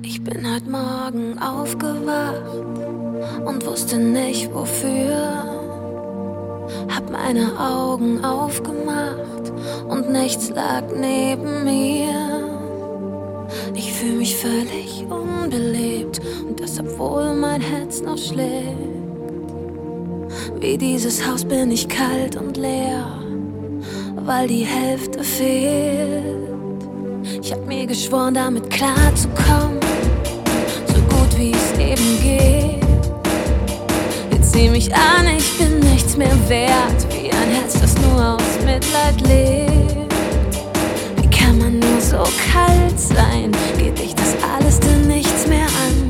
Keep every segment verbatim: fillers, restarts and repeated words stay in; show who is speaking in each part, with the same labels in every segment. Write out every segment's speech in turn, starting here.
Speaker 1: Ich bin heute Morgen aufgewacht und wusste nicht wofür. Hab meine Augen aufgemacht und nichts lag neben mir. Ich fühl mich völlig unbelebt und das, obwohl mein Herz noch schlägt. Wie dieses Haus bin ich kalt und leer, weil die Hälfte fehlt. Ich hab mir geschworen, damit klarzukommen, so gut wie es eben geht. Jetzt sieh mich an, ich bin nichts mehr wert, wie ein Herz, das nur aus Mitleid lebt. Wie kann man nur so kalt sein? Geht dich das alles denn nichts mehr an?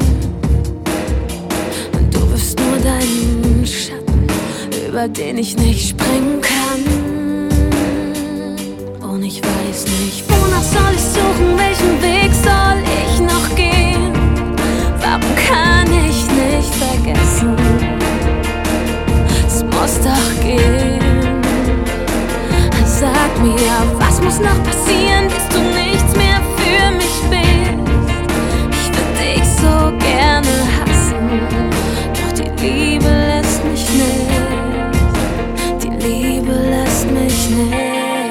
Speaker 1: Und du wirfst nur deinen Schatten, über den ich nicht springen kann. Und ich weiß nicht, wonach soll ich suchen, welchen Weg soll ich noch gehen? Warum kann ich nicht vergessen? Es muss doch gehen. Sag mir, was muss noch passieren, bis du nichts mehr für mich bist? Ich würd dich so gerne hassen, doch die Liebe lässt mich nicht. Die Liebe lässt mich nicht.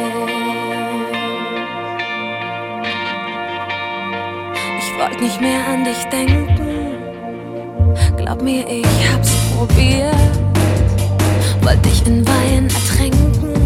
Speaker 1: Ich wollt nicht mehr an dich denken, glaub mir, ich hab's probiert. Wollt dich in Wein ertränken,